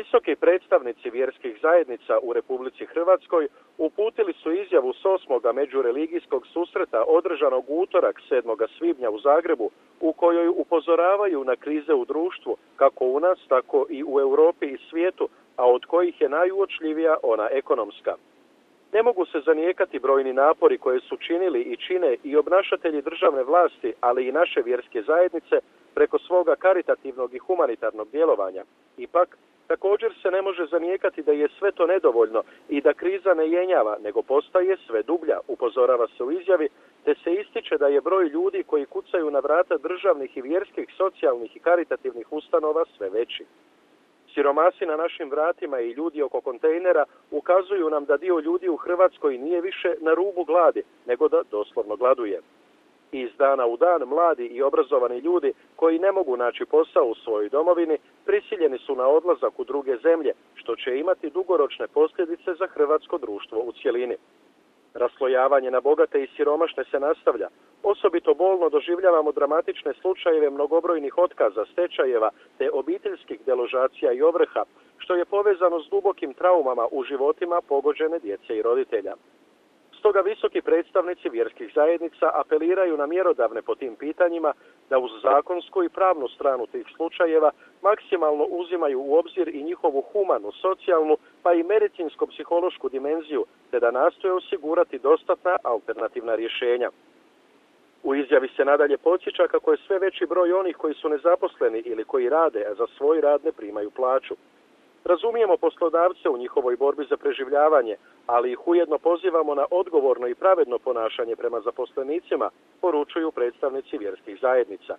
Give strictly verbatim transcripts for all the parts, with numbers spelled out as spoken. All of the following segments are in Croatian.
Visoki predstavnici vjerskih zajednica u Republici Hrvatskoj uputili su izjavu s osmoga međureligijskog susreta održanog u utorak sedmoga svibnja u Zagrebu, u kojoj upozoravaju na krize u društvu, kako u nas, tako i u Europi i svijetu, a od kojih je najuočljivija ona ekonomska. Ne mogu se zanijekati brojni napori koje su činili i čine i obnašatelji državne vlasti, ali i naše vjerske zajednice preko svoga karitativnog i humanitarnog djelovanja. Ipak, također se ne može zanijekati da je sve to nedovoljno i da kriza ne jenjava, nego postaje sve dublja, upozorava se u izjavi, te se ističe da je broj ljudi koji kucaju na vrata državnih i vjerskih, socijalnih i karitativnih ustanova sve veći. Siromasi na našim vratima i ljudi oko kontejnera ukazuju nam da dio ljudi u Hrvatskoj nije više na rubu gladi, nego da doslovno gladuje. Iz dana u dan mladi i obrazovani ljudi koji ne mogu naći posao u svojoj domovini prisiljeni su na odlazak u druge zemlje, što će imati dugoročne posljedice za hrvatsko društvo u cjelini. Raslojavanje na bogate i siromašne se nastavlja. Osobito bolno doživljavamo dramatične slučajeve mnogobrojnih otkaza, stečajeva te obiteljskih deložacija i ovrha, što je povezano s dubokim traumama u životima pogođene djece i roditelja. Stoga visoki predstavnici vjerskih zajednica apeliraju na mjerodavne po tim pitanjima da uz zakonsku i pravnu stranu tih slučajeva maksimalno uzimaju u obzir i njihovu humanu, socijalnu pa i medicinsko-psihološku dimenziju, te da nastoje osigurati dostatna alternativna rješenja. U izjavi se nadalje podsjeća kako je sve veći broj onih koji su nezaposleni ili koji rade, a za svoj rad ne primaju plaću. Razumijemo poslodavce u njihovoj borbi za preživljavanje, ali ih ujedno pozivamo na odgovorno i pravedno ponašanje prema zaposlenicima, poručuju predstavnici vjerskih zajednica.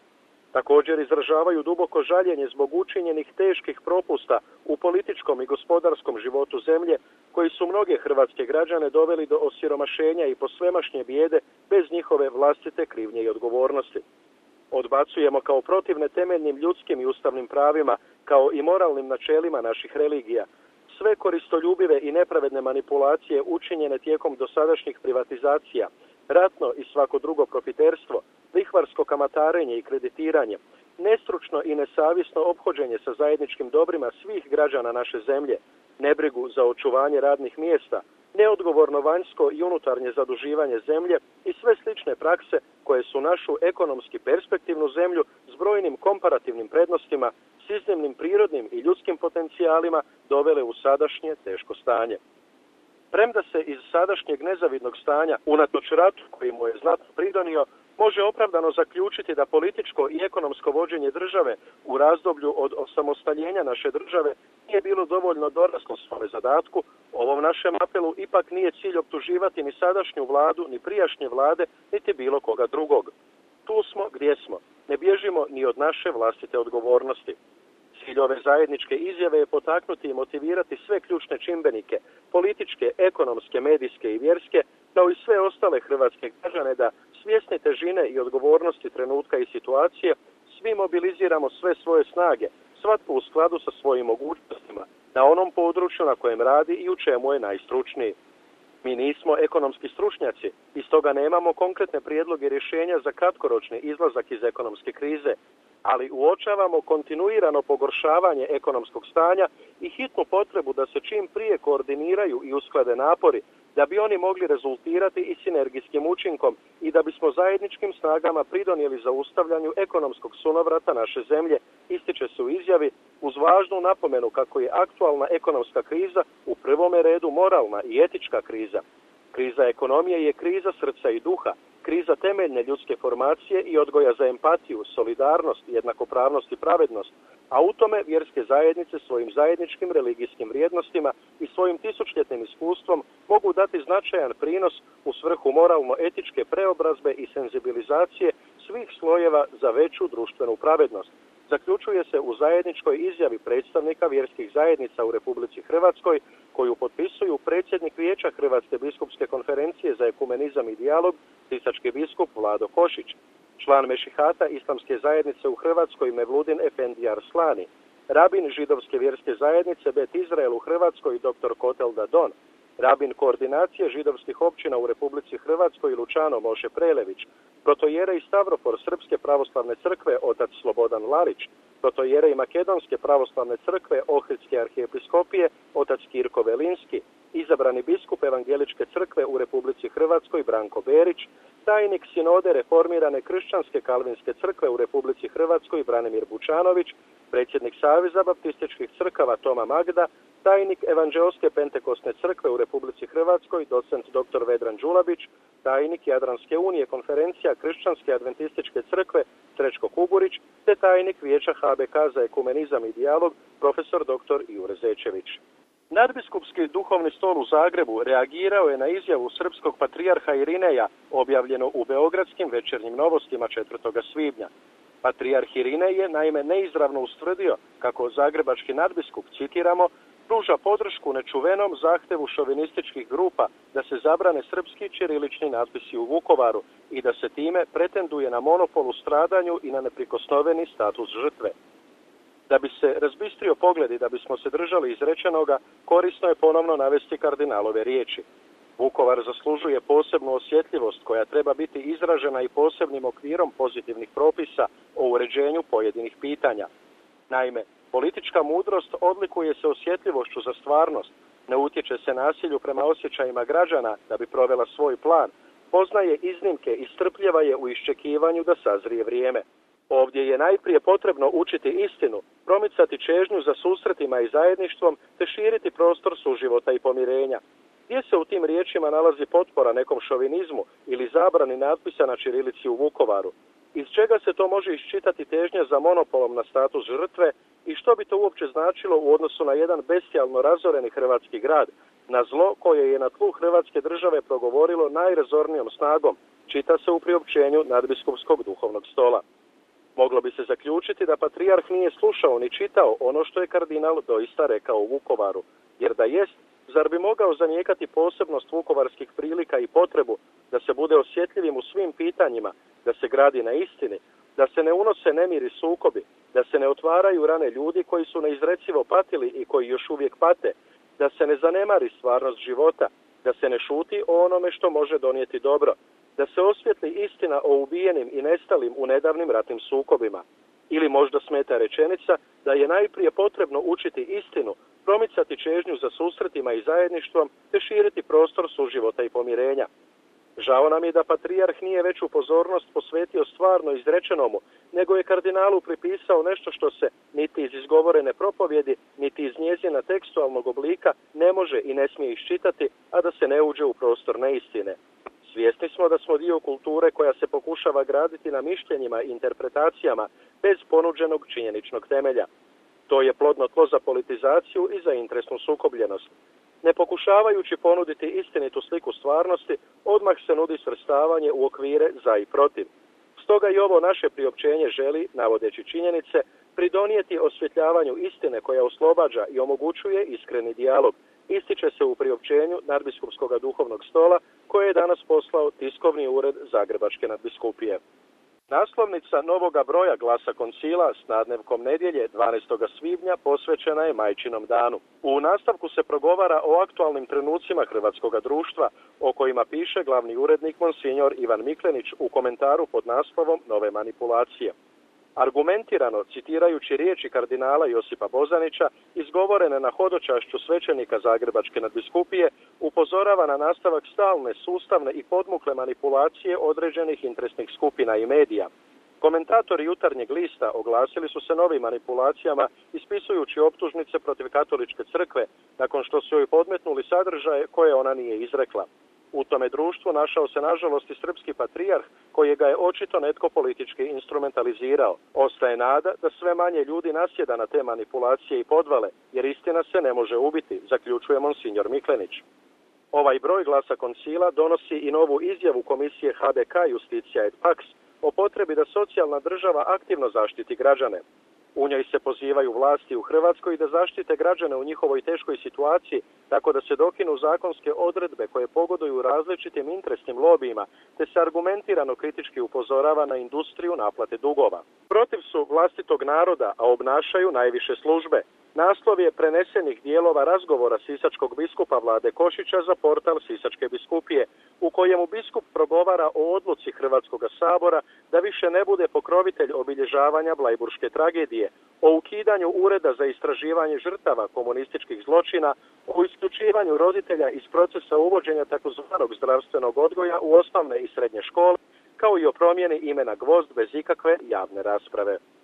Također izražavaju duboko žaljenje zbog učinjenih teških propusta u političkom i gospodarskom životu zemlje, koji su mnoge hrvatske građane doveli do osiromašenja i posvemašnje bijede bez njihove vlastite krivnje i odgovornosti. Odbacujemo kao protivne temeljnim ljudskim i ustavnim pravima, kao i moralnim načelima naših religija, sve koristoljubive i nepravedne manipulacije učinjene tijekom dosadašnjih privatizacija, ratno i svako drugo profiterstvo, lihvarsko kamatarenje i kreditiranje, nestručno i nesavjesno ophođenje sa zajedničkim dobrima svih građana naše zemlje, nebrigu za očuvanje radnih mjesta, neodgovorno vanjsko i unutarnje zaduživanje zemlje i sve slične prakse koje su našu ekonomski perspektivnu zemlju s brojnim komparativnim prednostima, s iznimnim prirodnim i ljudskim potencijalima dovele u sadašnje teško stanje. Premda se iz sadašnjeg nezavidnog stanja, unatoč ratu koji mu je znatno pridonio, može opravdano zaključiti da političko i ekonomsko vođenje države u razdoblju od osamostaljenja naše države nije bilo dovoljno doraslo svome zadatku, ovom našem apelu ipak nije cilj optuživati ni sadašnju vladu, ni prijašnje vlade, niti bilo koga drugog. Tu smo gdje smo, ne bježimo ni od naše vlastite odgovornosti. Cilj ove zajedničke izjave je potaknuti i motivirati sve ključne čimbenike, političke, ekonomske, medijske i vjerske, kao i sve ostale hrvatske građane da svjesni težine i odgovornosti trenutka i situacije, svi mobiliziramo sve svoje snage, svatko u skladu sa svojim mogućnostima, na onom području na kojem radi i u čemu je najstručniji. Mi nismo ekonomski stručnjaci i stoga nemamo konkretne prijedloge rješenja za kratkoročni izlazak iz ekonomske krize, ali uočavamo kontinuirano pogoršavanje ekonomskog stanja i hitnu potrebu da se čim prije koordiniraju i usklade napori, da bi oni mogli rezultirati i sinergijskim učinkom i da bismo zajedničkim snagama pridonijeli zaustavljanju ekonomskog sunovrata naše zemlje, ističe se u izjavi, uz važnu napomenu kako je aktualna ekonomska kriza u prvome redu moralna i etička kriza. Kriza ekonomije je kriza srca i duha, kriza temeljne ljudske formacije i odgoja za empatiju, solidarnost, jednakopravnost i pravednost, a u tome vjerske zajednice svojim zajedničkim religijskim vrijednostima i svojim tisućljetnim iskustvom mogu dati značajan prinos u svrhu moralno-etičke preobrazbe i senzibilizacije svih slojeva za veću društvenu pravednost. Zaključuje se u zajedničkoj izjavi predstavnika vjerskih zajednica u Republici Hrvatskoj, koju potpisuju predsjednik Vijeća Hrvatske biskupske konferencije za ekumenizam i dijalog, sisački biskup Vlado Košić, član Mešihata Islamske zajednice u Hrvatskoj Mevludin Efendi Arslani, rabin židovske vjerske zajednice Bet Izrael u Hrvatskoj dr Kotel Dadon, rabin koordinacije židovskih općina u Republici Hrvatskoj Lučano Moše Prelević, protojerej Stavrofor Srpske pravoslavne crkve otac Slobodan Lalić, protojerej Makedonske pravoslavne crkve Ohridske arhijepiskopije otac Kirko Velinski, izabrani biskup Evangeličke crkve u Republici Hrvatskoj Branko Berić, tajnik sinode reformirane kršćanske kalvinske crkve u Republici Hrvatskoj Branimir Bučanović, predsjednik Saveza baptističkih crkava Toma Magda, tajnik Evanđeoske pentekosne crkve u Republici Hrvatskoj docent dr. Vedran Đulabić, tajnik Jadranske unije konferencija kršćanske adventističke crkve Srećko Kuburić, te tajnik Vijeća H B K za ekumenizam i dijalog profesor dr. Jure Zečević. Nadbiskupski duhovni stol u Zagrebu reagirao je na izjavu srpskog patrijarha Irineja objavljeno u Beogradskim večernjim novostima četvrtog svibnja. Patrijarh Irinej je naime neizravno ustvrdio kako zagrebački nadbiskup, citiramo, pruža podršku nečuvenom zahtevu šovinističkih grupa da se zabrane srpski ćirilični natpisi u Vukovaru i da se time pretenduje na monopol u stradanju i na neprikosnoveni status žrtve. Da bi se razbistrio pogled i da bismo se držali izrečenoga, korisno je ponovno navesti kardinalove riječi. Vukovar zaslužuje posebnu osjetljivost koja treba biti izražena i posebnim okvirom pozitivnih propisa o uređenju pojedinih pitanja. Naime, politička mudrost odlikuje se osjetljivošću za stvarnost, ne utječe se nasilju prema osjećajima građana da bi provela svoj plan, poznaje iznimke i strpljava je u iščekivanju da sazrije vrijeme. Ovdje je najprije potrebno učiti istinu, promicati čežnju za susretima i zajedništvom, te širiti prostor suživota i pomirenja. Gdje se u tim riječima nalazi potpora nekom šovinizmu ili zabrani natpisa na ćirilici u Vukovaru? Iz čega se to može iščitati težnja za monopolom na status žrtve i što bi to uopće značilo u odnosu na jedan bestijalno razoreni hrvatski grad, na zlo koje je na tlu Hrvatske države progovorilo najrazornijom snagom, čita se u priopćenju nadbiskupskog duhovnog stola. Moglo bi se zaključiti da patrijarh nije slušao ni čitao ono što je kardinal doista rekao u Vukovaru, jer da jest, zar bi mogao zanijekati posebnost vukovarskih prilika i potrebu da se bude osjetljivim u svim pitanjima, da se gradi na istini, da se ne unose nemiri sukobi, da se ne otvaraju rane ljudi koji su neizrecivo patili i koji još uvijek pate, da se ne zanemari stvarnost života, da se ne šuti o onome što može donijeti dobro, da se osvijetli istina o ubijenim i nestalim u nedavnim ratnim sukobima. Ili možda smeta rečenica da je najprije potrebno učiti istinu, promicati čežnju za susretima i zajedništvom, te širiti prostor suživota i pomirenja. Žao nam je da patrijarh nije veću pozornost posvetio stvarno izrečenomu, nego je kardinalu pripisao nešto što se niti iz izgovorene propovjedi, niti iz njezina tekstualnog oblika ne može i ne smije iščitati, a da se ne uđe u prostor neistine. Svjesni smo da smo dio kulture koja se pokušava graditi na mišljenjima i interpretacijama bez ponuđenog činjeničnog temelja. To je plodno tlo za politizaciju i za interesnu sukobljenost. Ne pokušavajući ponuditi istinitu sliku stvarnosti, odmah se nudi svrstavanje u okvire za i protiv. Stoga i ovo naše priopćenje želi, navodeći činjenice, pridonijeti osvjetljavanju istine koja oslobađa i omogućuje iskreni dijalog. Ističe se u priopćenju nadbiskupskog duhovnog stola koje je danas poslao tiskovni ured Zagrebačke nadbiskupije. Naslovnica novoga broja Glasa koncila s nadnevkom nedjelje dvanaestog svibnja posvećena je Majčinom danu. U nastavku se progovara o aktualnim trenucima hrvatskog društva, o kojima piše glavni urednik monsinjor Ivan Miklenić u komentaru pod naslovom Nove manipulacije. Argumentirano, citirajući riječi kardinala Josipa Bozanića, izgovorene na hodočašću svećenika Zagrebačke nadbiskupije, upozorava na nastavak stalne, sustavne i podmukle manipulacije određenih interesnih skupina i medija. Komentatori Jutarnjeg lista oglasili su se novim manipulacijama ispisujući optužnice protiv katoličke crkve, nakon što su joj podmetnuli sadržaje koje ona nije izrekla. U tome društvu našao se nažalost i srpski patrijarh kojega je očito netko politički instrumentalizirao. Ostaje nada da sve manje ljudi nasjeda na te manipulacije i podvale, jer istina se ne može ubiti, zaključuje monsinjor Miklenić. Ovaj broj Glasa koncila donosi i novu izjavu Komisije H B K Justicija et Pax o potrebi da socijalna država aktivno zaštiti građane. U njoj se pozivaju vlasti u Hrvatskoj da zaštite građane u njihovoj teškoj situaciji, tako da se dokinu zakonske odredbe koje pogoduju različitim interesnim lobijima, te se argumentirano kritički upozorava na industriju naplate dugova. Protiv su vlastitog naroda, a obnašaju najviše službe. Naslov je prenesenih dijelova razgovora sisačkog biskupa Vlade Košića za portal Sisačke biskupije, u kojemu biskup progovara o odluci Hrvatskog sabora da više ne bude pokrovitelj obilježavanja Blajburške tragedije, o ukidanju ureda za istraživanje žrtava komunističkih zločina, o isključivanju roditelja iz procesa uvođenja takozvanog zdravstvenog odgoja u osnovne i srednje škole, kao i o promjeni imena Gvozd bez ikakve javne rasprave.